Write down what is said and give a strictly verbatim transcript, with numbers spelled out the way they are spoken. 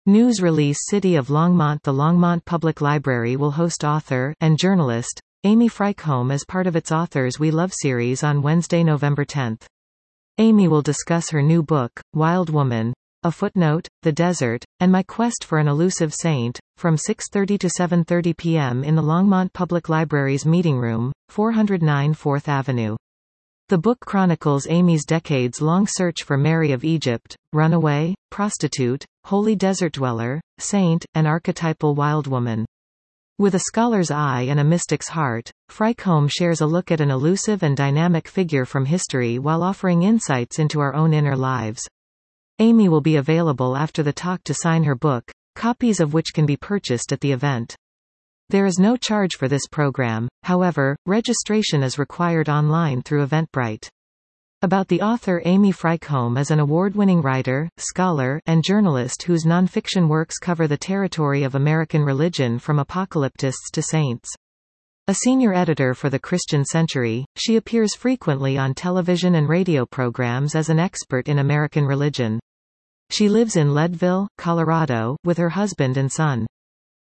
News release City of Longmont. The Longmont Public Library will host author and journalist Amy Frykholm as part of its Authors We Love series on Wednesday, November tenth. Amy will discuss her new book, Wild Woman, A Footnote, The Desert, and My Quest for an Elusive Saint, from six thirty to seven thirty p m in the Longmont Public Library's Meeting Room, four oh nine fourth Avenue. The book chronicles Amy's decades-long search for Mary of Egypt, runaway, prostitute, holy desert dweller, saint, and archetypal wild woman. With a scholar's eye and a mystic's heart, Frykholm shares a look at an elusive and dynamic figure from history while offering insights into our own inner lives. Amy will be available after the talk to sign her book, copies of which can be purchased at the event. There is no charge for this program, however, registration is required online through Eventbrite. About the author Amy Frykholm is an award-winning writer, scholar, and journalist whose nonfiction works cover the territory of American religion from apocalyptists to saints. A senior editor for the Christian Century, she appears frequently on television and radio programs as an expert in American religion. She lives in Leadville, Colorado, with her husband and son.